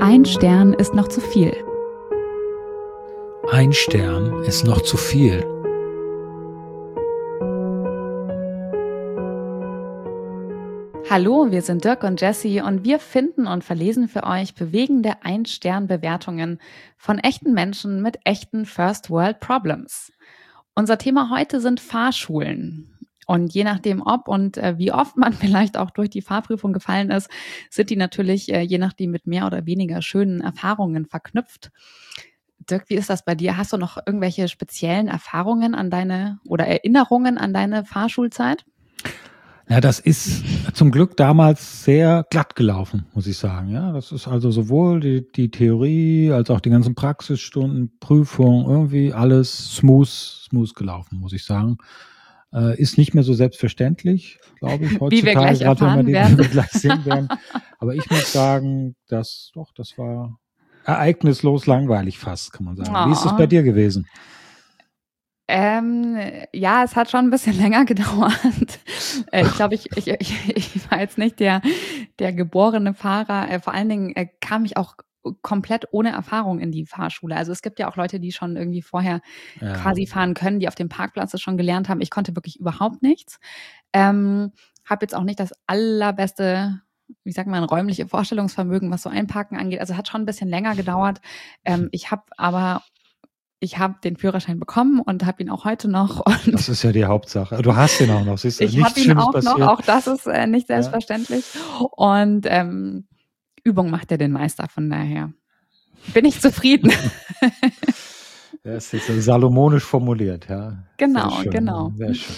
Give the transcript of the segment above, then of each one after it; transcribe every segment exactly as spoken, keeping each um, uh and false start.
Ein Stern ist noch zu viel. Ein Stern ist noch zu viel. Hallo, wir sind Dirk und Jessie und wir finden und verlesen für euch bewegende Ein-Stern-Bewertungen von echten Menschen mit echten First-World-Problems. Unser Thema heute sind Fahrschulen. Und je nachdem, ob und äh, wie oft man vielleicht auch durch die Fahrprüfung gefallen ist, sind die natürlich äh, je nachdem mit mehr oder weniger schönen Erfahrungen verknüpft. Dirk, wie ist das bei dir? Hast du noch irgendwelche speziellen Erfahrungen an deine oder Erinnerungen an deine Fahrschulzeit? Ja, das ist zum Glück damals sehr glatt gelaufen, muss ich sagen. Ja, das ist also sowohl die, die Theorie als auch die ganzen Praxisstunden, Prüfungen, irgendwie alles smooth, smooth gelaufen, muss ich sagen. Äh, ist nicht mehr so selbstverständlich, glaube ich, heutzutage. Wie wir gleich gerade wenn wir erfahren die, werden. die wir gleich sehen werden. Aber ich muss sagen, dass doch, das war ereignislos langweilig fast, kann man sagen. Oh. Wie ist es bei dir gewesen? Ähm, ja, es hat schon ein bisschen länger gedauert. Äh, ich glaube, ich, ich, ich, ich war jetzt nicht der, der geborene Fahrer. Äh, vor allen Dingen äh, kam ich auch komplett ohne Erfahrung in die Fahrschule. Also es gibt ja auch Leute, die schon irgendwie vorher Ja. quasi fahren können, die auf dem Parkplatz das schon gelernt haben. Ich konnte wirklich überhaupt nichts. Ähm, habe jetzt auch nicht das allerbeste, wie sagt man, räumliche Vorstellungsvermögen, was so Einparken angeht. Also hat schon ein bisschen länger gedauert. Ähm, ich habe aber Ich habe den Führerschein bekommen und habe ihn auch heute noch. Und Das ist ja die Hauptsache. Du hast ihn auch noch. Siehst du, ich nichts habe ihn Schlimmes auch passiert. noch. Auch das ist äh, nicht selbstverständlich. Ja. Und ähm, Übung macht ja den Meister. Von daher bin ich zufrieden. Das ist jetzt salomonisch formuliert, ja. Genau, sehr schön, genau. Sehr schön.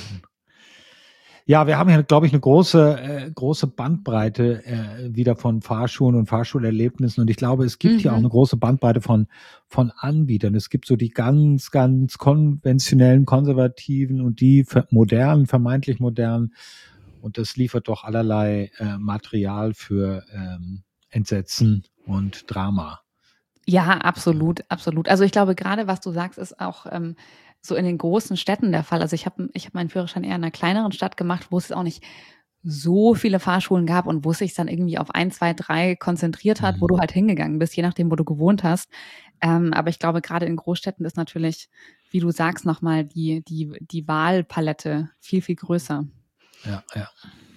Ja, wir haben hier, glaube ich, eine große, äh, große Bandbreite äh, wieder von Fahrschulen und Fahrschulerlebnissen. Und ich glaube, es gibt mhm. hier auch eine große Bandbreite von, von Anbietern. Es gibt so die ganz, ganz konventionellen, konservativen und die modernen, vermeintlich modernen. Und das liefert doch allerlei äh, Material für ähm, Entsetzen und Drama. Ja, absolut, absolut. Also ich glaube, gerade was du sagst, ist auch ähm, so in den großen Städten der Fall. Also ich habe ich hab meinen Führerschein eher in einer kleineren Stadt gemacht, wo es auch nicht so viele Fahrschulen gab und wo es sich dann irgendwie auf ein, zwei, drei konzentriert hat, mhm. wo du halt hingegangen bist, je nachdem, wo du gewohnt hast. Ähm, aber ich glaube, gerade in Großstädten ist natürlich, wie du sagst, nochmal die, die, die Wahlpalette viel, viel größer. Ja, ja.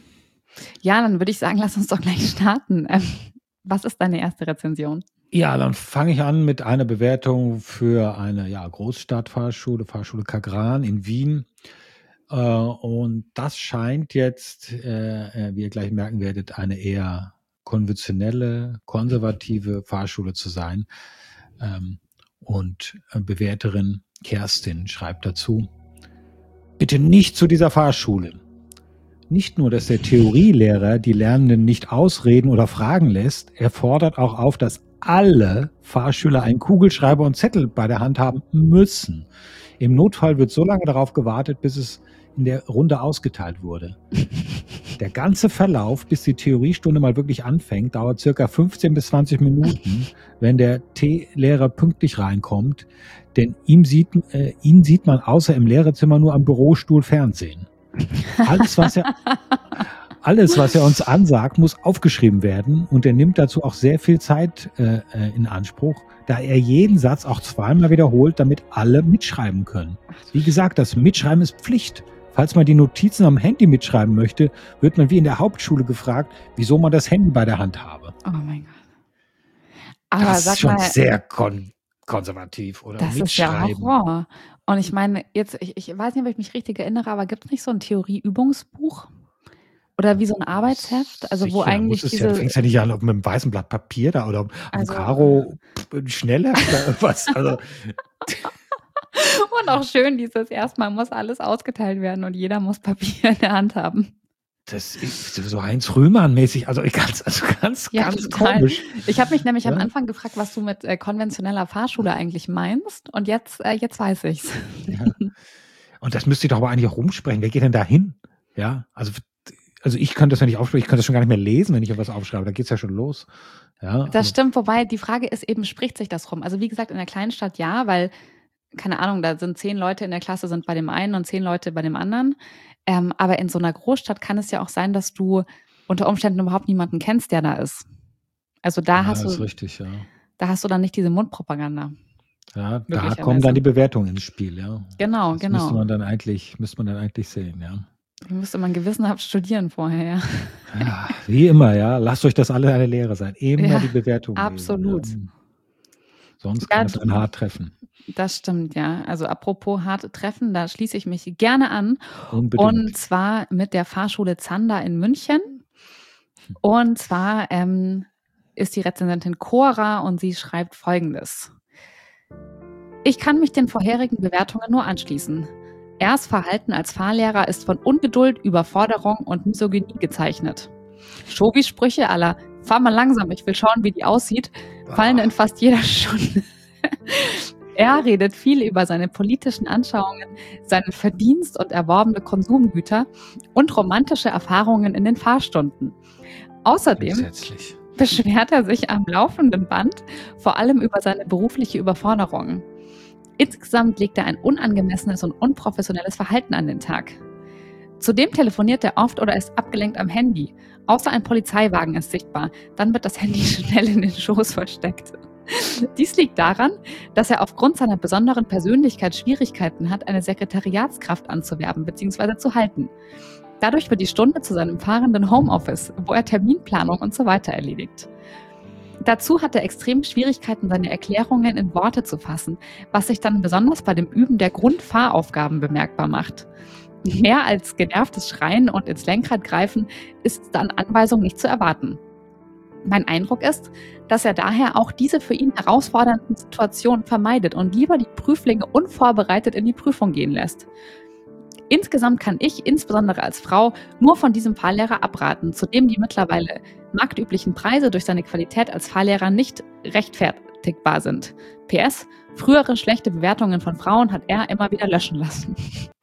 Ja, dann würde ich sagen, lass uns doch gleich starten. Ähm, was ist deine erste Rezension? Ja, dann fange ich an mit einer Bewertung für eine ja, Großstadtfahrschule, Fahrschule Kagran in Wien. Äh, und das scheint jetzt, äh, wie ihr gleich merken werdet, eine eher konventionelle, konservative Fahrschule zu sein. Ähm, und Bewerterin Kerstin schreibt dazu: Bitte nicht zu dieser Fahrschule. Nicht nur, dass der Theorielehrer die Lernenden nicht ausreden oder fragen lässt, er fordert auch auf, dass alle Fahrschüler einen Kugelschreiber und Zettel bei der Hand haben müssen. Im Notfall wird so lange darauf gewartet, bis es in der Runde ausgeteilt wurde. Der ganze Verlauf, bis die Theoriestunde mal wirklich anfängt, dauert circa fünfzehn bis zwanzig Minuten, wenn der T-Lehrer pünktlich reinkommt, denn ihm sieht, äh, ihn sieht man außer im Lehrerzimmer nur am Bürostuhl Fernsehen. Alles, was er, alles, was er uns ansagt, muss aufgeschrieben werden und er nimmt dazu auch sehr viel Zeit äh, in Anspruch, da er jeden Satz auch zweimal wiederholt, damit alle mitschreiben können. Wie gesagt, das Mitschreiben ist Pflicht. Falls man die Notizen am Handy mitschreiben möchte, wird man wie in der Hauptschule gefragt, wieso man das Handy bei der Hand habe. Oh mein Gott. Aber das sag ist schon mal, sehr kon- konservativ, oder? Das Mitschreiben. ist ja Horror. Und ich meine, jetzt, ich, ich weiß nicht, ob ich mich richtig erinnere, aber gibt es nicht so ein Theorieübungsbuch? Oder wie so ein Arbeitsheft? Also Sicher, wo eigentlich muss es diese... ja, du fängst ja nicht an mit einem weißen Blatt Papier da oder am Also- Karo Schnellheft oder irgendwas. Also, Und auch schön dieses, erstmal muss alles ausgeteilt werden und jeder muss Papier in der Hand haben. das ist so Heinz Rühmann-mäßig, also ganz, also ganz, Ja, ganz total. komisch. Ich habe mich nämlich am Ja. Anfang gefragt, was du mit äh, konventioneller Fahrschule eigentlich meinst. Und jetzt, äh, jetzt weiß ich's. Ja. Und das müsste ich doch aber eigentlich auch rumsprechen. Wer geht denn da hin? Ja, also, also ich könnte das ja nicht aufsprechen, ich könnte das schon gar nicht mehr lesen, wenn ich etwas aufschreibe. Da geht's ja schon los. Ja, Das also, stimmt, wobei die Frage ist eben, spricht sich das rum? Also wie gesagt, in der Kleinstadt ja, weil, keine Ahnung, da sind zehn Leute in der Klasse, sind bei dem einen und zehn Leute bei dem anderen. Ähm, aber in so einer Großstadt kann es ja auch sein, dass du unter Umständen überhaupt niemanden kennst, der da ist. Also da Ja, hast ist du, richtig, ja. da hast du dann nicht diese Mundpropaganda. Ja, da kommen Möglicherweise. dann die Bewertungen ins Spiel, ja. Genau, Das müsste genau. man dann eigentlich, müsste man dann eigentlich sehen, ja. Die müsste man gewissenhaft studieren vorher, ja. Ja, wie immer, ja. Lasst euch das alle eine Lehre sein. Immer Ja, die Bewertung absolut. lesen. Ja. Sonst Ja, kann es du- einen hart treffen. Das stimmt, ja. Also apropos harte Treffen, da schließe ich mich gerne an. Unbedingt. Und zwar mit der Fahrschule Zander in München. Und zwar ähm, ist die Rezensentin Cora und sie schreibt Folgendes. Ich kann mich den vorherigen Bewertungen nur anschließen. Ers Verhalten als Fahrlehrer ist von Ungeduld, Überforderung und Misogynie gezeichnet. Shobi-Sprüche à la fahr mal langsam, ich will schauen, wie die aussieht, fallen in fast jeder Stunde. Er redet viel über seine politischen Anschauungen, seinen Verdienst und erworbene Konsumgüter und romantische Erfahrungen in den Fahrstunden. Außerdem Entsetzlich. beschwert er sich am laufenden Band vor allem über seine berufliche Überforderung. Insgesamt legt er ein unangemessenes und unprofessionelles Verhalten an den Tag. Zudem telefoniert er oft oder ist abgelenkt am Handy. Außer ein Polizeiwagen ist sichtbar. Dann wird das Handy schnell in den Schoß versteckt. Dies liegt daran, dass er aufgrund seiner besonderen Persönlichkeit Schwierigkeiten hat, eine Sekretariatskraft anzuwerben bzw. zu halten. Dadurch wird die Stunde zu seinem fahrenden Homeoffice, wo er Terminplanung und so weiter erledigt. Dazu hat er extrem Schwierigkeiten, seine Erklärungen in Worte zu fassen, was sich dann besonders bei dem Üben der Grundfahraufgaben bemerkbar macht. Mehr als genervtes Schreien und ins Lenkrad greifen ist an Anweisung nicht zu erwarten. Mein Eindruck ist, dass er daher auch diese für ihn herausfordernden Situationen vermeidet und lieber die Prüflinge unvorbereitet in die Prüfung gehen lässt. Insgesamt kann ich, insbesondere als Frau, nur von diesem Fahrlehrer abraten, zudem die mittlerweile marktüblichen Preise durch seine Qualität als Fahrlehrer nicht rechtfertigbar sind. P S. Frühere schlechte Bewertungen von Frauen hat er immer wieder löschen lassen.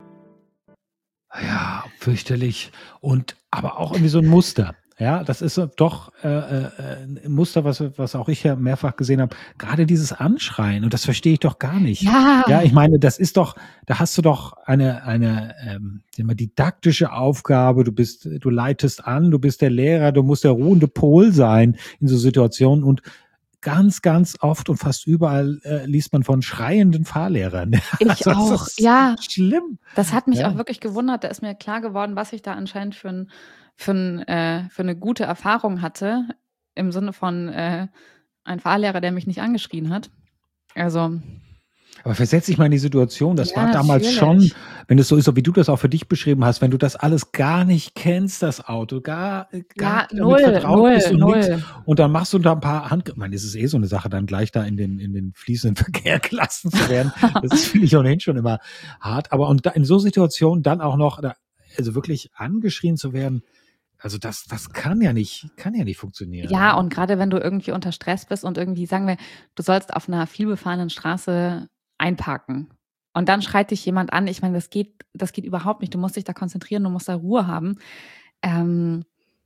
Ja, fürchterlich. Und aber auch irgendwie so ein Muster. Ja, das ist so doch äh, äh, ein Muster, was, was auch ich ja mehrfach gesehen habe. Gerade dieses Anschreien, und das verstehe ich doch gar nicht. Ja, Ja, ich meine, das ist doch, da hast du doch eine, eine ähm, immer didaktische Aufgabe. Du bist, du leitest an, du bist der Lehrer, du musst der ruhende Pol sein in so Situationen. Und ganz, ganz oft und fast überall äh, liest man von schreienden Fahrlehrern. ich Also, das auch. ist Ja, schlimm. das hat mich Ja. auch wirklich gewundert. Da ist mir klar geworden, was ich da anscheinend für, ein, für, ein, äh, für eine gute Erfahrung hatte. Im Sinne von äh, ein Fahrlehrer, der mich nicht angeschrien hat. Also, Aber versetz dich mal in die Situation, das Ja, war damals natürlich. schon, wenn es so ist, so wie du das auch für dich beschrieben hast, wenn du das alles gar nicht kennst, das Auto, gar, gar ja, damit null, vertraut null, bist und nix. null. Und dann machst du da ein paar Hand, ich meine, das ist eh so eine Sache, dann gleich da in den, in den fließenden Verkehr gelassen zu werden. Das ist, finde ich ohnehin schon immer hart. Aber und da in so Situationen dann auch noch, da, also wirklich angeschrien zu werden, also das, das kann ja nicht, kann ja nicht funktionieren. Ja, und gerade wenn du irgendwie unter Stress bist und irgendwie, sagen wir, du sollst auf einer vielbefahrenen Straße einparken. Und dann schreit dich jemand an. Ich meine, das geht, das geht überhaupt nicht. Du musst dich da konzentrieren, du musst da Ruhe haben. Ähm,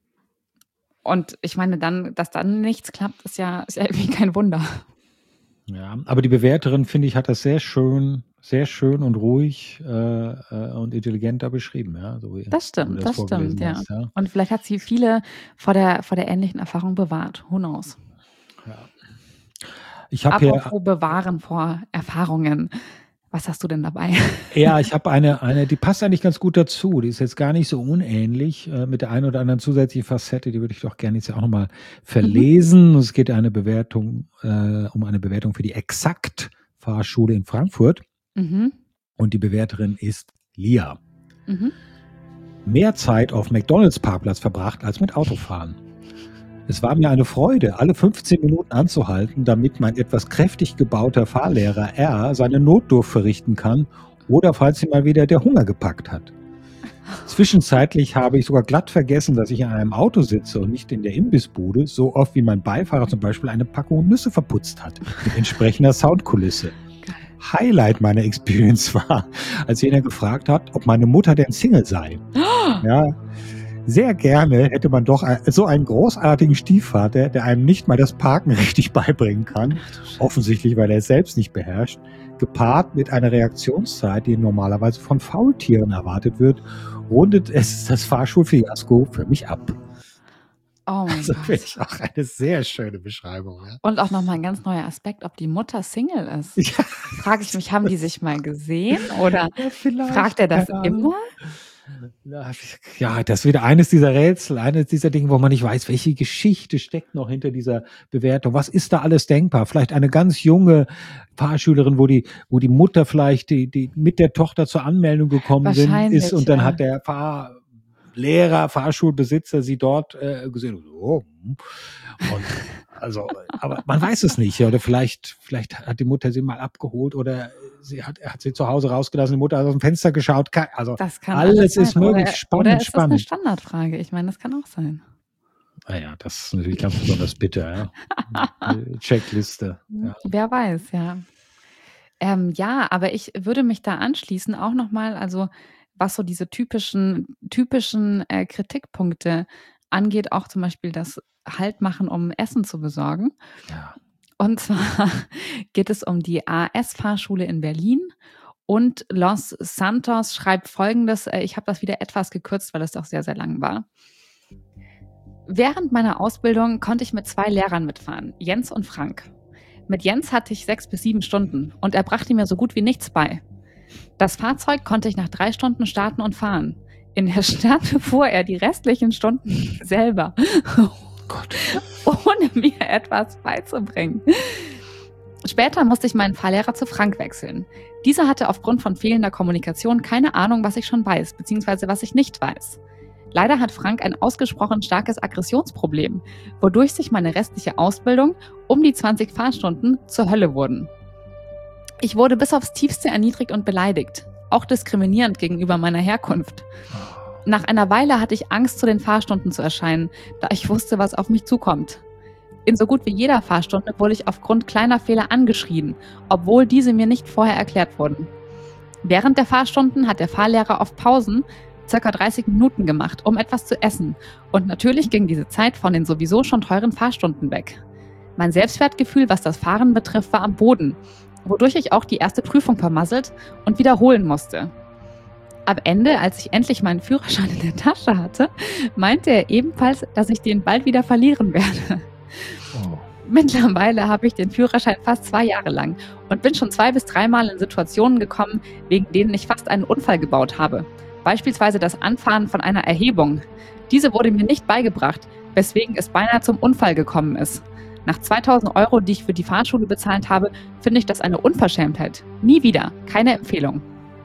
und ich meine, dann, dass dann nichts klappt, ist ja, ist ja irgendwie kein Wunder. Ja, aber die Bewerterin, finde ich, hat das sehr schön, sehr schön und ruhig äh, äh, und intelligent da beschrieben, ja, so wie Das du stimmt, das das vorgelesen stimmt, ja. hast, ja. Und vielleicht hat sie viele vor der, vor der ähnlichen Erfahrung bewahrt. Who knows? Ja. Ich habe hier, Apropos bewahren vor Erfahrungen. Was hast du denn dabei? ja, ich habe eine, eine, die passt eigentlich ganz gut dazu. Die ist jetzt gar nicht so unähnlich äh, mit der einen oder anderen zusätzlichen Facette. Die würde ich doch gerne jetzt auch nochmal verlesen. Es geht eine Bewertung, äh, um eine Bewertung für die Exakt Fahrschule in Frankfurt. Mhm. Und die Bewerterin ist Lia. Mhm. Mehr Zeit auf McDonalds Parkplatz verbracht als mit Autofahren. Es war mir eine Freude, alle fünfzehn Minuten anzuhalten, damit mein etwas kräftig gebauter Fahrlehrer R seine Notdurft verrichten kann oder falls ihn mal wieder der Hunger gepackt hat. Zwischenzeitlich habe ich sogar glatt vergessen, dass ich in einem Auto sitze und nicht in der Imbissbude, so oft wie mein Beifahrer zum Beispiel eine Packung Nüsse verputzt hat, mit entsprechender Soundkulisse. Highlight meiner Experience war, als jener gefragt hat, ob meine Mutter denn Single sei. Ja, sehr gerne hätte man doch so einen großartigen Stiefvater, der einem nicht mal das Parken richtig beibringen kann, offensichtlich, weil er es selbst nicht beherrscht, gepaart mit einer Reaktionszeit, die normalerweise von Faultieren erwartet wird, rundet es das Fahrschulfiasko für mich ab. Oh mein Also finde Gott. ich auch eine sehr schöne Beschreibung. Ja, Und auch nochmal ein ganz neuer Aspekt, ob die Mutter Single ist. ja, Frage ich mich, haben die sich mal gesehen oder ja fragt vielleicht, er das keine immer? Ahnung. Ja, ja, das ist wieder eines dieser Rätsel, eines dieser Dinge, wo man nicht weiß, welche Geschichte steckt noch hinter dieser Bewertung. Was ist da alles denkbar? Vielleicht eine ganz junge Fahrschülerin, wo die, wo die Mutter vielleicht die, die mit der Tochter zur Anmeldung gekommen sind, ist Wahrscheinlich, und dann ja. hat der Fahrlehrer, Fahrschulbesitzer sie dort äh, gesehen. Oh, hm. Und also, aber man weiß es nicht. Oder vielleicht, vielleicht hat die Mutter sie mal abgeholt oder sie hat, er hat sie zu Hause rausgelassen, die Mutter hat aus dem Fenster geschaut. Also Das kann alles alles sein. ist möglich. Oder, Spannend, oder ist das eine spannend. Standardfrage? Ich meine, das kann auch sein. Naja, das ist natürlich ganz besonders bitter. Ja. Checkliste. Ja. Wer weiß, ja. Ähm, ja, aber ich würde mich da anschließen, auch nochmal, also was so diese typischen, typischen äh, Kritikpunkte angeht, auch zum Beispiel das Halt machen, um Essen zu besorgen. Ja. Und zwar geht es um die A S-Fahrschule in Berlin. Und Los Santos schreibt Folgendes, äh, ich habe das wieder etwas gekürzt, weil es doch sehr, sehr lang war. Während meiner Ausbildung konnte ich mit zwei Lehrern mitfahren, Jens und Frank. Mit Jens hatte ich sechs bis sieben Stunden und er brachte mir so gut wie nichts bei. Das Fahrzeug konnte ich nach drei Stunden starten und fahren. In der Stadt fuhr er die restlichen Stunden selber, Gott. ohne mir etwas beizubringen. Später musste ich meinen Fahrlehrer zu Frank wechseln. Dieser hatte aufgrund von fehlender Kommunikation keine Ahnung, was ich schon weiß, beziehungsweise was ich nicht weiß. Leider hat Frank ein ausgesprochen starkes Aggressionsproblem, wodurch sich meine restliche Ausbildung um die zwanzig Fahrstunden zur Hölle wurden. Ich wurde bis aufs Tiefste erniedrigt und beleidigt, auch diskriminierend gegenüber meiner Herkunft. Nach einer Weile hatte ich Angst, zu den Fahrstunden zu erscheinen, da ich wusste, was auf mich zukommt. In so gut wie jeder Fahrstunde wurde ich aufgrund kleiner Fehler angeschrien, obwohl diese mir nicht vorher erklärt wurden. Während der Fahrstunden hat der Fahrlehrer auf Pausen circa dreißig Minuten gemacht, um etwas zu essen. Und natürlich ging diese Zeit von den sowieso schon teuren Fahrstunden weg. Mein Selbstwertgefühl, was das Fahren betrifft, war am Boden, wodurch ich auch die erste Prüfung vermasselt und wiederholen musste. Am Ende, als ich endlich meinen Führerschein in der Tasche hatte, meinte er ebenfalls, dass ich den bald wieder verlieren werde. Oh. Mittlerweile habe ich den Führerschein fast zwei Jahre lang und bin schon zwei bis dreimal in Situationen gekommen, wegen denen ich fast einen Unfall gebaut habe. Beispielsweise das Anfahren von einer Erhebung. Diese wurde mir nicht beigebracht, weswegen es beinahe zum Unfall gekommen ist. Nach zweitausend Euro, die ich für die Fahrschule bezahlt habe, finde ich das eine Unverschämtheit. Nie wieder. Keine Empfehlung.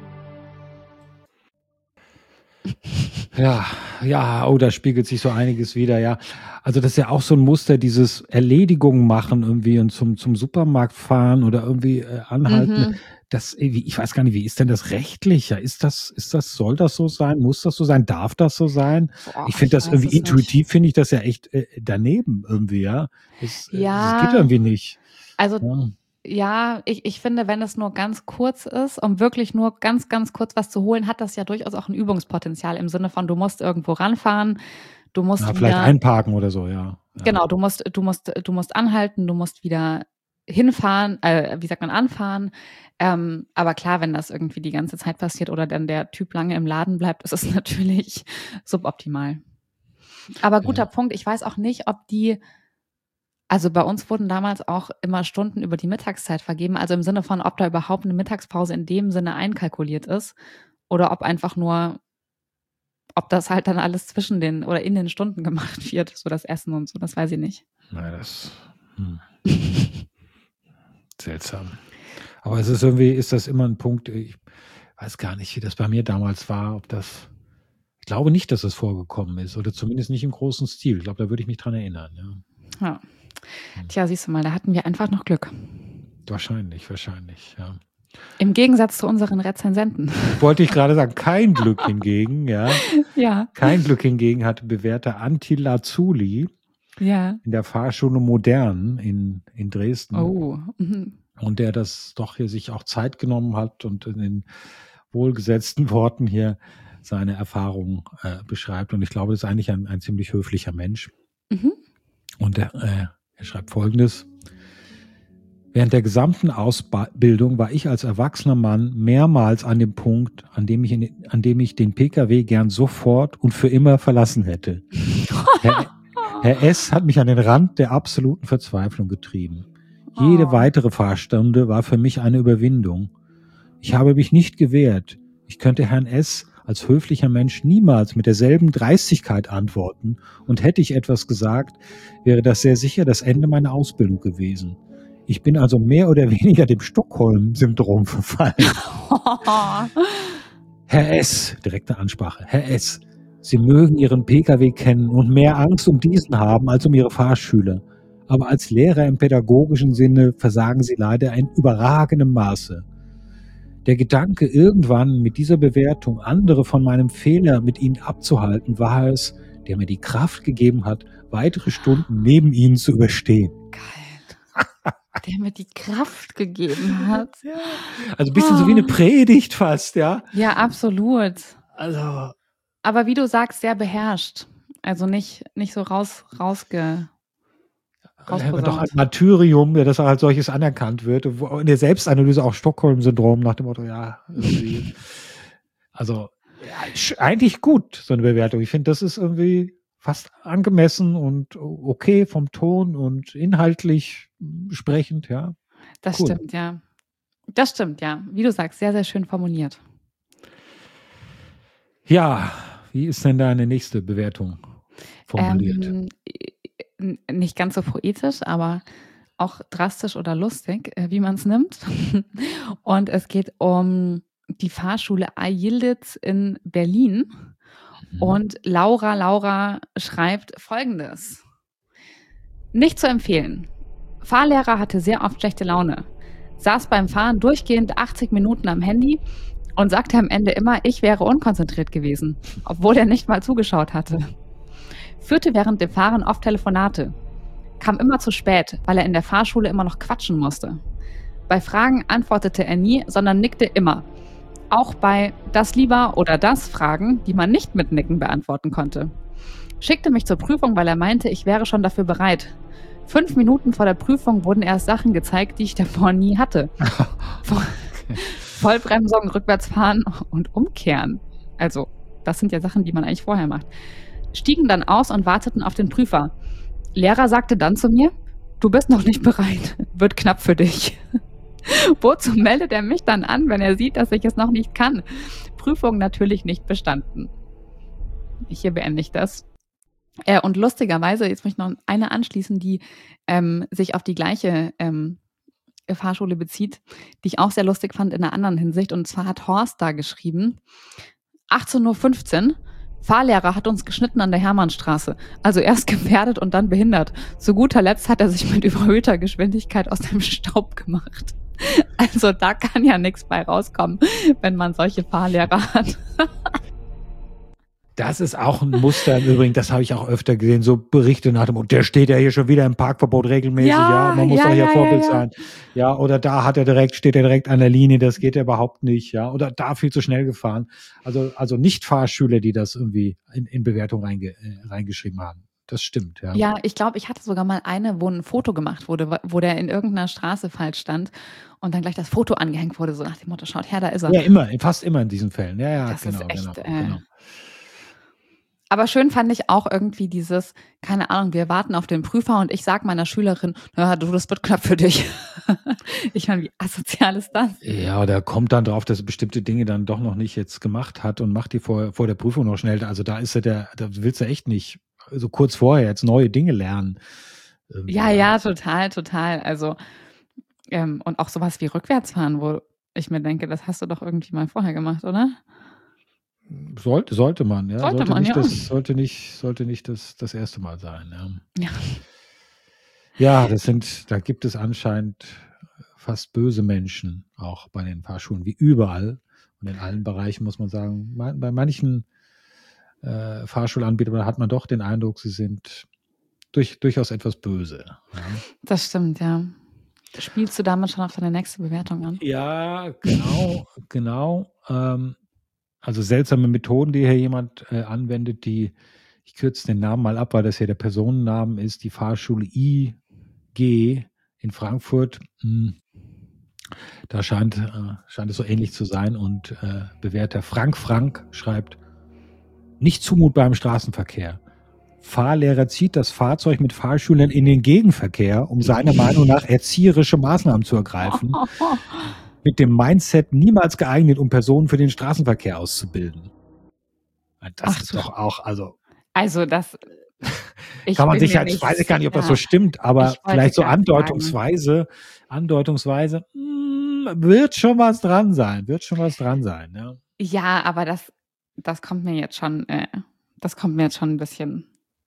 Ja, ja, oh, da spiegelt sich so einiges wieder, ja. Also das ist ja auch so ein Muster, dieses Erledigungen machen irgendwie und zum, zum Supermarkt fahren oder irgendwie äh, anhalten. Mhm. Das, irgendwie, ich weiß gar nicht, wie ist denn das rechtlich? Ja, ist das, ist das, soll das so sein? Muss das so sein? Darf das so sein? Boah, ich finde das weiß irgendwie es nicht. intuitiv, finde ich das ja echt äh, daneben irgendwie, ja. Das, äh, Ja. das geht irgendwie nicht. Also Ja. ja, ich, ich finde, wenn es nur ganz kurz ist, um wirklich nur ganz, ganz kurz was zu holen, hat das ja durchaus auch ein Übungspotenzial im Sinne von, du musst irgendwo ranfahren, du musst Ja, wieder, vielleicht einparken oder so, ja. Ja. genau, du musst, du musst, du musst anhalten, du musst wieder hinfahren, äh, wie sagt man, anfahren. Ähm, aber klar, wenn das irgendwie die ganze Zeit passiert oder dann der Typ lange im Laden bleibt, ist es natürlich suboptimal. Aber guter Ja. Punkt, ich weiß auch nicht, ob die, also bei uns wurden damals auch immer Stunden über die Mittagszeit vergeben, also im Sinne von, ob da überhaupt eine Mittagspause in dem Sinne einkalkuliert ist oder ob einfach nur, ob das halt dann alles zwischen den oder in den Stunden gemacht wird, so das Essen und so, das weiß ich nicht. Na, das hm. seltsam. Aber es ist irgendwie, ist das immer ein Punkt, ich weiß gar nicht, wie das bei mir damals war, ob das, ich glaube nicht, dass es vorgekommen ist oder zumindest nicht im großen Stil. Ich glaube, da würde ich mich dran erinnern. Ja. Ja. Tja, siehst du mal, da hatten wir einfach noch Glück. Wahrscheinlich, wahrscheinlich, ja. Im Gegensatz zu unseren Rezensenten. Wollte ich gerade sagen, kein Glück hingegen, ja. Ja, Kein Glück hingegen hatte bewährter Antti Lazuli ja. in der Fahrschule Modern in, in Dresden. Oh. Mhm. Und der das doch hier sich auch Zeit genommen hat und in den wohlgesetzten Worten hier seine Erfahrungen äh, beschreibt. Und ich glaube, das ist eigentlich ein, ein ziemlich höflicher Mensch. Mhm. Und er, äh, er schreibt Folgendes. Während der gesamten Ausbildung war ich als erwachsener Mann mehrmals an dem Punkt, an dem ich, in, an dem ich den P K W gern sofort und für immer verlassen hätte. Er, Herr S. hat mich an den Rand der absoluten Verzweiflung getrieben. Jede Oh. weitere Fahrstunde war für mich eine Überwindung. Ich habe mich nicht gewehrt. Ich könnte Herrn S. als höflicher Mensch niemals mit derselben Dreistigkeit antworten, und hätte ich etwas gesagt, wäre das sehr sicher das Ende meiner Ausbildung gewesen. Ich bin also mehr oder weniger dem Stockholm-Syndrom verfallen. Herr S., direkte Ansprache, Herr S., Sie mögen Ihren Pkw kennen und mehr Angst um diesen haben als um Ihre Fahrschüler. Aber als Lehrer im pädagogischen Sinne versagen Sie leider in überragendem Maße. Der Gedanke, irgendwann mit dieser Bewertung andere von meinem Fehler mit Ihnen abzuhalten, war es, der mir die Kraft gegeben hat, weitere Stunden neben Ihnen zu überstehen. Geil. Der mir die Kraft gegeben hat. Ja. Also ein bisschen oh. so wie eine Predigt fast, ja. Ja, absolut. Also. Aber wie du sagst, sehr beherrscht. Also nicht, nicht so raus, rausge... Ja, doch ein Martyrium, ja, dass er als solches anerkannt wird. In der Selbstanalyse auch Stockholm-Syndrom nach dem Motto, ja, irgendwie. Also ja, eigentlich gut, so eine Bewertung. Ich finde, das ist irgendwie fast angemessen und okay vom Ton und inhaltlich sprechend, ja. Das cool. stimmt, ja. Das stimmt, ja. Wie du sagst, sehr, sehr schön formuliert. Ja, wie ist denn deine nächste Bewertung formuliert? Ähm, nicht ganz so poetisch, aber auch drastisch oder lustig, wie man es nimmt. Und es geht um die Fahrschule Ayilditz in Berlin. Mhm. Und Laura Laura schreibt Folgendes. Nicht zu empfehlen. Fahrlehrer hatte sehr oft schlechte Laune, saß beim Fahren durchgehend achtzig Minuten am Handy und sagte am Ende immer, ich wäre unkonzentriert gewesen, obwohl er nicht mal zugeschaut hatte. Führte während dem Fahren oft Telefonate, kam immer zu spät, weil er in der Fahrschule immer noch quatschen musste. Bei Fragen antwortete er nie, sondern nickte immer. Auch bei das lieber oder das Fragen, die man nicht mit Nicken beantworten konnte. Schickte mich zur Prüfung, weil er meinte, ich wäre schon dafür bereit. Fünf Minuten vor der Prüfung wurden erst Sachen gezeigt, die ich davor nie hatte. Vollbremsung, rückwärts fahren und umkehren. Also, das sind ja Sachen, die man eigentlich vorher macht. Stiegen dann aus und warteten auf den Prüfer. Lehrer sagte dann zu mir, du bist noch nicht bereit, wird knapp für dich. Wozu meldet er mich dann an, wenn er sieht, dass ich es noch nicht kann? Prüfung natürlich nicht bestanden. Hier beende ich das. Äh, und lustigerweise, jetzt möchte ich noch eine anschließen, die ähm, sich auf die gleiche ähm, Fahrschule bezieht, die ich auch sehr lustig fand in einer anderen Hinsicht. Und zwar hat Horst da geschrieben, achtzehn Uhr fünfzehn, Fahrlehrer hat uns geschnitten an der Hermannstraße. Also erst gefährdet und dann behindert. Zu guter Letzt hat er sich mit überhöhter Geschwindigkeit aus dem Staub gemacht. Also da kann ja nichts bei rauskommen, wenn man solche Fahrlehrer hat. Das ist auch ein Muster im Übrigen, das habe ich auch öfter gesehen, so Berichte nach dem Motto, der steht ja hier schon wieder im Parkverbot regelmäßig, ja, ja man muss ja, doch hier ja, Vorbild ja, ja. sein. Ja, oder da hat er direkt, steht er direkt an der Linie, das geht ja überhaupt nicht, ja, oder da viel zu schnell gefahren. Also, also nicht Fahrschüler, die das irgendwie in, in Bewertung reinge, äh, reingeschrieben haben. Das stimmt, ja. Ja, ich glaube, ich hatte sogar mal eine, wo ein Foto gemacht wurde, wo der in irgendeiner Straße falsch stand und dann gleich das Foto angehängt wurde, so nach dem Motto, schaut her, da ist er. Ja, immer, fast immer in diesen Fällen. Ja, ja, das genau, ist echt, genau, äh, genau. Aber schön fand ich auch irgendwie dieses, keine Ahnung, wir warten auf den Prüfer und ich sag meiner Schülerin, na, du, das wird knapp für dich. Ich meine, wie asozial ist das? Ja, der kommt dann drauf, dass er bestimmte Dinge dann doch noch nicht jetzt gemacht hat und macht die vor, vor der Prüfung noch schnell. Also da ist er der, da willst du echt nicht so kurz vorher jetzt neue Dinge lernen. Irgendwie. Ja, ja, total, total. Also, ähm, und auch sowas wie Rückwärtsfahren, wo ich mir denke, das hast du doch irgendwie mal vorher gemacht, oder? Sollte, sollte man, ja. Sollte, sollte man, nicht, ja. Das, sollte nicht, sollte nicht das, das erste Mal sein. Ja. Ja. Ja, das sind, da gibt es anscheinend fast böse Menschen auch bei den Fahrschulen, wie überall. Und in allen Bereichen muss man sagen, bei manchen äh, Fahrschulanbietern hat man doch den Eindruck, sie sind durch, durchaus etwas böse. Ja. Das stimmt, ja. Spielst du damit schon auf deine nächste Bewertung an? Ja, genau, genau. Ähm, Also seltsame Methoden, die hier jemand äh, anwendet, die, ich kürze den Namen mal ab, weil das hier der Personennamen ist, die Fahrschule I G in Frankfurt. Hm. Da scheint, äh, scheint es so ähnlich zu sein. Und äh, Bewerter Frank Frank schreibt, nicht zumutbar im Straßenverkehr. Fahrlehrer zieht das Fahrzeug mit Fahrschülern in den Gegenverkehr, um seiner Meinung nach erzieherische Maßnahmen zu ergreifen. Mit dem Mindset niemals geeignet, um Personen für den Straßenverkehr auszubilden. Das Ach, ist doch auch, also. Also das. Kann man sich halt, ich weiß gar nicht, ob das so stimmt, aber vielleicht so andeutungsweise, andeutungsweise, mh, wird schon was dran sein, wird schon was dran sein. Ja, ja, aber das, das kommt mir jetzt schon, äh, das kommt mir jetzt schon ein bisschen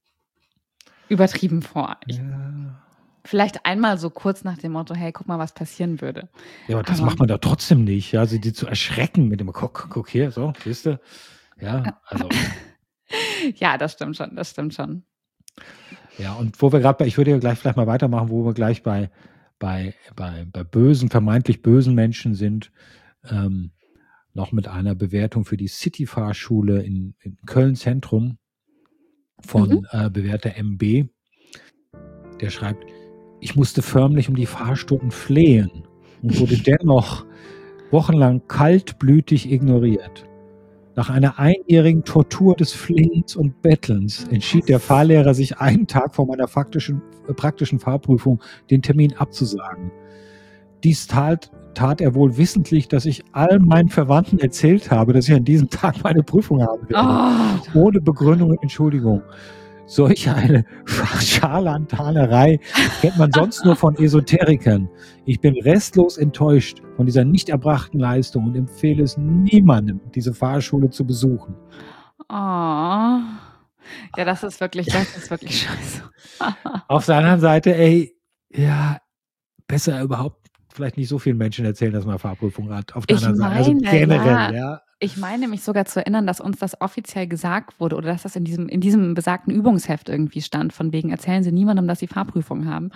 übertrieben vor. Ich, ja. Vielleicht einmal so kurz nach dem Motto, hey, guck mal, was passieren würde. Ja, aber das aber, macht man da trotzdem nicht, ja, sie die zu erschrecken mit dem, guck, guck hier, so, siehst du? Ja, also. Ja, das stimmt schon, das stimmt schon. Ja, und wo wir gerade bei, ich würde ja gleich vielleicht mal weitermachen, wo wir gleich bei, bei, bei, bei bösen, vermeintlich bösen Menschen sind, ähm, noch mit einer Bewertung für die City-Fahrschule in, in Köln-Zentrum von mhm. äh, Bewerter M B. Der schreibt, ich musste förmlich um die Fahrstunden flehen und wurde dennoch wochenlang kaltblütig ignoriert. Nach einer einjährigen Tortur des Flehens und Bettelns entschied der Fahrlehrer, sich einen Tag vor meiner faktischen, äh, praktischen Fahrprüfung den Termin abzusagen. Dies tat, tat er wohl wissentlich, dass ich all meinen Verwandten erzählt habe, dass ich an diesem Tag meine Prüfung haben werde. Oh. Ohne Begründung und Entschuldigung. Solch eine Scharlatanerei kennt man sonst nur von Esoterikern. Ich bin restlos enttäuscht von dieser nicht erbrachten Leistung und empfehle es niemandem, diese Fahrschule zu besuchen. Oh. Ja, das ist wirklich, das ist wirklich scheiße. Auf der anderen Seite, ey, ja, besser überhaupt vielleicht nicht so vielen Menschen erzählen, dass man Fahrprüfung hat. Auf der ich anderen meine, Seite, also generell, ja. ja. Ich meine mich sogar zu erinnern, dass uns das offiziell gesagt wurde oder dass das in diesem, in diesem besagten Übungsheft irgendwie stand, von wegen erzählen Sie niemandem, dass Sie Fahrprüfung haben.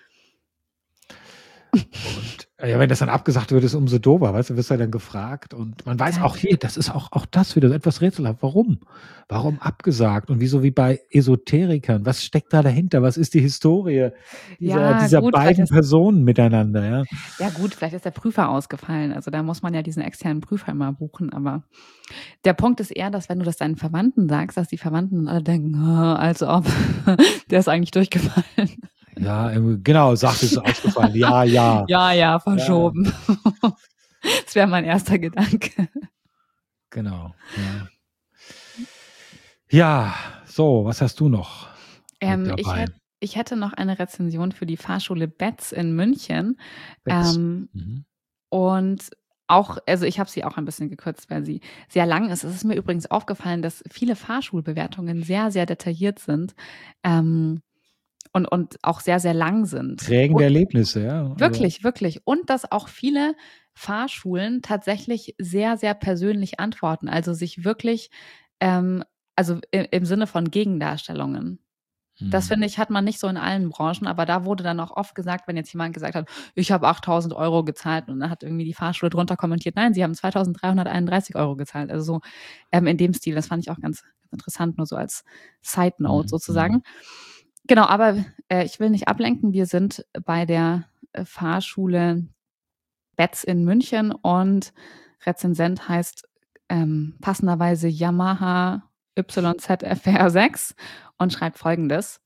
Und ja, wenn das dann abgesagt wird, ist es umso dober, weißt du, wirst du dann gefragt und man weiß auch hier, das ist auch, auch das wieder etwas rätselhaft. Warum? Warum abgesagt? Und wieso wie bei Esoterikern? Was steckt da dahinter? Was ist die Historie dieser, ja, dieser gut, beiden Personen miteinander? Ja? ja gut, vielleicht ist der Prüfer ausgefallen. Also da muss man ja diesen externen Prüfer immer buchen. Aber der Punkt ist eher, dass wenn du das deinen Verwandten sagst, dass die Verwandten alle denken, oh, als ob der ist eigentlich durchgefallen. Ja, genau, sagt es ausgefallen. Ja, ja. Ja, ja, verschoben. Ja. Das wäre mein erster Gedanke. Genau. Ja, ja, so, was hast du noch? Ähm, ich, hätt, ich hätte noch eine Rezension für die Fahrschule Betz in München. Ähm, mhm. Und auch, also ich habe sie auch ein bisschen gekürzt, weil sie sehr lang ist. Es ist mir übrigens aufgefallen, dass viele Fahrschulbewertungen sehr, sehr detailliert sind. Ähm, Und, und auch sehr, sehr lang sind. Prägende Erlebnisse, ja. Wirklich, wirklich. Und dass auch viele Fahrschulen tatsächlich sehr, sehr persönlich antworten. Also sich wirklich, ähm, also im, im Sinne von Gegendarstellungen. Hm. Das, finde ich, hat man nicht so in allen Branchen. Aber da wurde dann auch oft gesagt, wenn jetzt jemand gesagt hat, ich habe achttausend Euro gezahlt und dann hat irgendwie die Fahrschule drunter kommentiert, nein, sie haben zweitausenddreihunderteinunddreißig Euro gezahlt. Also so ähm, in dem Stil. Das fand ich auch ganz, ganz interessant, nur so als Side Note hm. sozusagen. Genau, aber äh, ich will nicht ablenken. Wir sind bei der äh, Fahrschule Betz in München und Rezensent heißt ähm, passenderweise Yamaha Y Z F R sechs und schreibt Folgendes.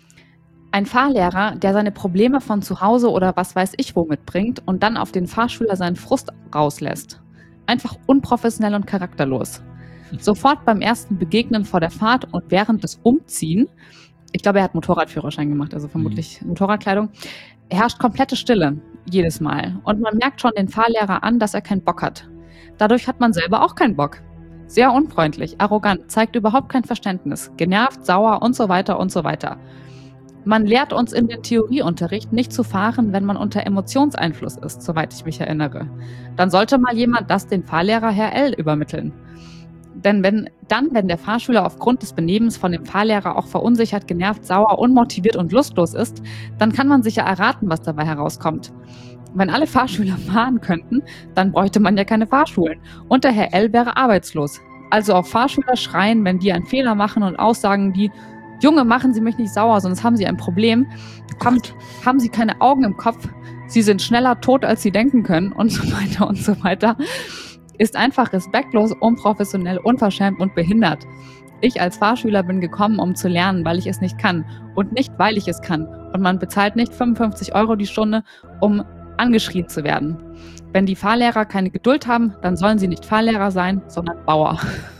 Ein Fahrlehrer, der seine Probleme von zu Hause oder was weiß ich wo mitbringt und dann auf den Fahrschüler seinen Frust rauslässt. Einfach unprofessionell und charakterlos. Sofort beim ersten Begegnen vor der Fahrt und während des Umziehen, ich glaube, er hat Motorradführerschein gemacht, also vermutlich mhm. Motorradkleidung, herrscht komplette Stille jedes Mal. Und man merkt schon den Fahrlehrer an, dass er keinen Bock hat. Dadurch hat man selber auch keinen Bock. Sehr unfreundlich, arrogant, zeigt überhaupt kein Verständnis, genervt, sauer und so weiter und so weiter. Man lehrt uns in den Theorieunterricht nicht zu fahren, wenn man unter Emotionseinfluss ist, soweit ich mich erinnere. Dann sollte mal jemand das den Fahrlehrer Herr L. übermitteln. Denn wenn dann, wenn der Fahrschüler aufgrund des Benehmens von dem Fahrlehrer auch verunsichert, genervt, sauer, unmotiviert und lustlos ist, dann kann man sich ja erraten, was dabei herauskommt. Wenn alle Fahrschüler fahren könnten, dann bräuchte man ja keine Fahrschulen. Und der Herr L. wäre arbeitslos. Also auf Fahrschüler schreien, wenn die einen Fehler machen und Aussagen wie Junge, machen Sie mich nicht sauer, sonst haben Sie ein Problem. Haben, haben Sie keine Augen im Kopf? Sie sind schneller tot, als Sie denken können und so weiter und so weiter. Ist einfach respektlos, unprofessionell, unverschämt und behindert. Ich als Fahrschüler bin gekommen, um zu lernen, weil ich es nicht kann und nicht, weil ich es kann. Und man bezahlt nicht fünfundfünfzig Euro die Stunde, um angeschrien zu werden. Wenn die Fahrlehrer keine Geduld haben, dann sollen sie nicht Fahrlehrer sein, sondern Bauer.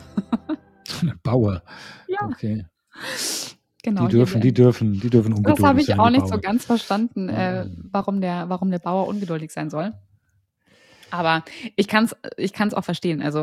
Bauer, Ja, okay. genau. Die dürfen, die dürfen, die dürfen Das ungeduldig habe ich sein, auch die nicht so Bauern. ganz verstanden, äh, Mhm. warum der, warum der Bauer ungeduldig sein soll. Aber ich kann es ich kann's auch verstehen. Also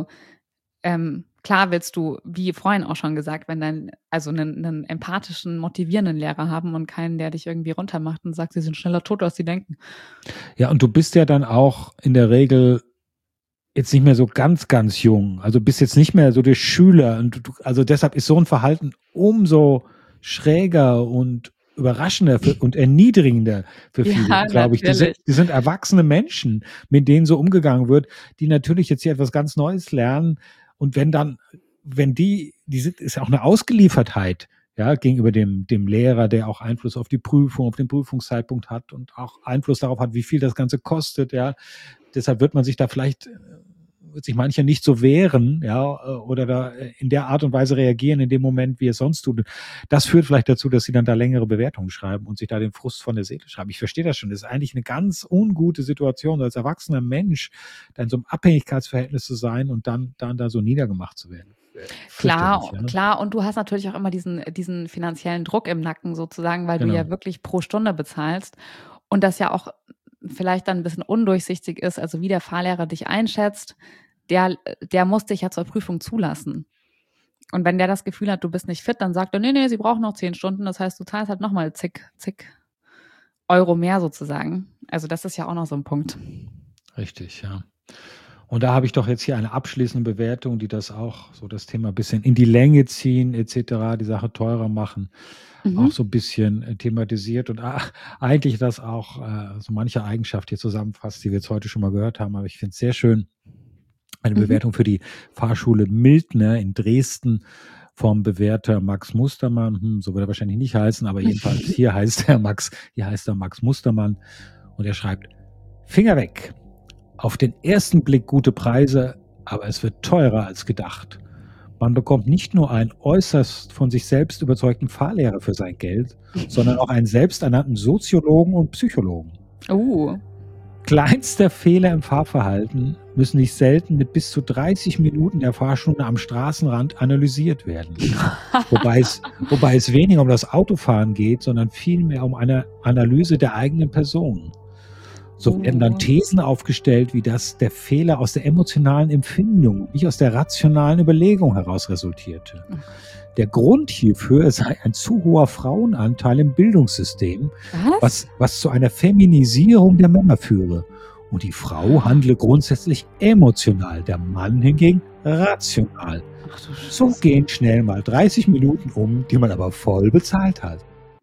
ähm, klar willst du, wie vorhin auch schon gesagt, wenn dein, also einen, einen empathischen, motivierenden Lehrer haben und keinen, der dich irgendwie runtermacht und sagt, sie sind schneller tot, als sie denken. Ja, und du bist ja dann auch in der Regel jetzt nicht mehr so ganz, ganz jung. Also bist jetzt nicht mehr so der Schüler. Und du, also deshalb ist so ein Verhalten umso schräger und überraschender für, und erniedrigender für viele, Ja, glaube ich. Die sind, natürlich. die sind erwachsene Menschen, mit denen so umgegangen wird, die natürlich jetzt hier etwas ganz Neues lernen. Und wenn dann, wenn die, die sind, ist ja auch eine Ausgeliefertheit, ja, gegenüber dem, dem Lehrer, der auch Einfluss auf die Prüfung, auf den Prüfungszeitpunkt hat und auch Einfluss darauf hat, wie viel das Ganze kostet, ja. Deshalb wird man sich da vielleicht, wird sich mancher nicht so wehren, ja, oder da in der Art und Weise reagieren in dem Moment, wie es sonst tut. Das führt vielleicht dazu, dass sie dann da längere Bewertungen schreiben und sich da den Frust von der Seele schreiben. Ich verstehe das schon. Das ist eigentlich eine ganz ungute Situation, als erwachsener Mensch da in so einem Abhängigkeitsverhältnis zu sein und dann, dann da so niedergemacht zu werden. Klar, Ja, ne? klar. Und du hast natürlich auch immer diesen, diesen finanziellen Druck im Nacken sozusagen, weil du Genau. ja wirklich pro Stunde bezahlst und das ja auch vielleicht dann ein bisschen undurchsichtig ist, also wie der Fahrlehrer dich einschätzt, der, der muss dich ja zur Prüfung zulassen. Und wenn der das Gefühl hat, du bist nicht fit, dann sagt er, nee, nee, sie brauchen noch zehn Stunden. Das heißt, du zahlst halt nochmal zig, zig Euro mehr sozusagen. Also das ist ja auch noch so ein Punkt. Richtig, ja. Und da habe ich doch jetzt hier eine abschließende Bewertung, die das auch so das Thema ein bisschen in die Länge ziehen et cetera, die Sache teurer machen, Mhm. auch so ein bisschen äh, thematisiert und ach, eigentlich das auch äh, so manche Eigenschaft hier zusammenfasst, die wir jetzt heute schon mal gehört haben. Aber ich finde es sehr schön. Eine Mhm. Bewertung für die Fahrschule Mildner in Dresden vom Bewerter Max Mustermann. Hm, so wird er wahrscheinlich nicht heißen, aber jedenfalls hier heißt er Max, hier heißt er Max Mustermann und er schreibt: Finger weg. Auf den ersten Blick gute Preise, aber es wird teurer als gedacht. Man bekommt nicht nur einen äußerst von sich selbst überzeugten Fahrlehrer für sein Geld, sondern auch einen selbsternannten Soziologen und Psychologen. Oh. Kleinster Fehler im Fahrverhalten müssen nicht selten mit bis zu dreißig Minuten der Fahrstunde am Straßenrand analysiert werden. wobei, es, wobei es weniger um das Autofahren geht, sondern vielmehr um eine Analyse der eigenen Person. So werden dann Thesen aufgestellt, wie das der Fehler aus der emotionalen Empfindung, nicht aus der rationalen Überlegung heraus resultierte. Der Grund hierfür sei ein zu hoher Frauenanteil im Bildungssystem, Was? was, was zu einer Feminisierung der Männer führe. Und die Frau handle grundsätzlich emotional, der Mann hingegen rational. Ach du Scheiße. So gehen schnell mal dreißig Minuten um, die man aber voll bezahlt hat.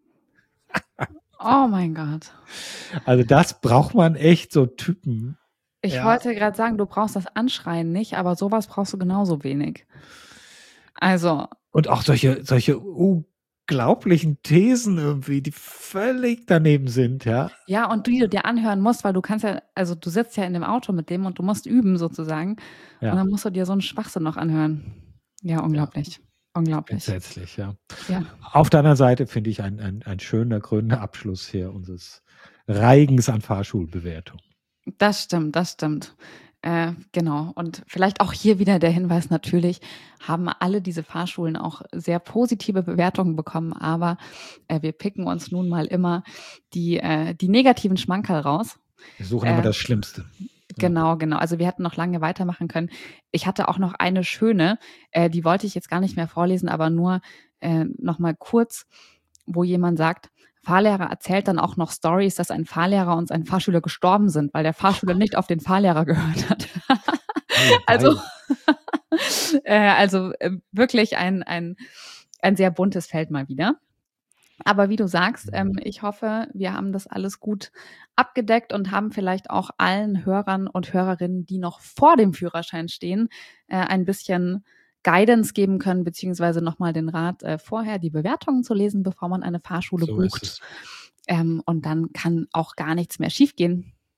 Oh mein Gott. Also das braucht man echt, so Typen. Ich Ja. wollte gerade sagen, du brauchst das Anschreien nicht, aber sowas brauchst du genauso wenig. Also. Und auch solche, solche unglaublichen Thesen irgendwie, die völlig daneben sind, ja. Ja, und die du dir anhören musst, weil du kannst ja, also du sitzt ja in dem Auto mit dem und du musst üben sozusagen. Ja. Und dann musst du dir so einen Schwachsinn noch anhören. Ja, unglaublich. Ja. Unglaublich. Entsetzlich, ja. Ja. Auf der anderen Seite finde ich ein, ein, ein schöner, grüner Abschluss hier unseres Reigens an Fahrschulbewertung. Das stimmt, das stimmt. Äh, genau. Und vielleicht auch hier wieder der Hinweis, natürlich haben alle diese Fahrschulen auch sehr positive Bewertungen bekommen, aber äh, wir picken uns nun mal immer die, äh, die negativen Schmankerl raus. Wir suchen Äh, immer das Schlimmste. Genau, genau. Also wir hätten noch lange weitermachen können. Ich hatte auch noch eine schöne, äh, die wollte ich jetzt gar nicht mehr vorlesen, aber nur äh, noch mal kurz, wo jemand sagt, Fahrlehrer erzählt dann auch noch Stories, dass ein Fahrlehrer und ein Fahrschüler gestorben sind, weil der Fahrschüler nicht auf den Fahrlehrer gehört hat. also äh, also äh, wirklich ein, ein, ein sehr buntes Feld mal wieder. Aber wie du sagst, ähm, ich hoffe, wir haben das alles gut abgedeckt und haben vielleicht auch allen Hörern und Hörerinnen, die noch vor dem Führerschein stehen, äh, ein bisschen Guidance geben können, beziehungsweise nochmal den Rat, äh, vorher die Bewertungen zu lesen, bevor man eine Fahrschule So bucht. ist es. Ähm, und dann kann auch gar nichts mehr schiefgehen.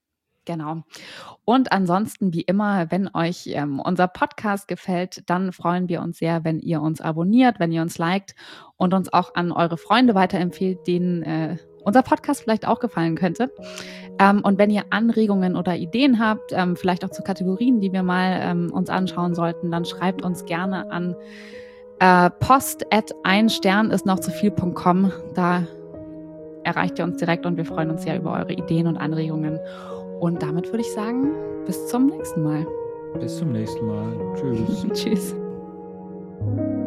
Genau. Und ansonsten, wie immer, wenn euch ähm, unser Podcast gefällt, dann freuen wir uns sehr, wenn ihr uns abonniert, wenn ihr uns liked und uns auch an eure Freunde weiterempfehlt, denen äh, unser Podcast vielleicht auch gefallen könnte. Ähm, und wenn ihr Anregungen oder Ideen habt, ähm, vielleicht auch zu Kategorien, die wir mal ähm, uns anschauen sollten, dann schreibt uns gerne an äh, post at ein Stern ist noch zu viel Punkt com. Da erreicht ihr uns direkt und wir freuen uns sehr über eure Ideen und Anregungen. Und damit würde ich sagen, bis zum nächsten Mal. Bis zum nächsten Mal. Tschüss. Tschüss.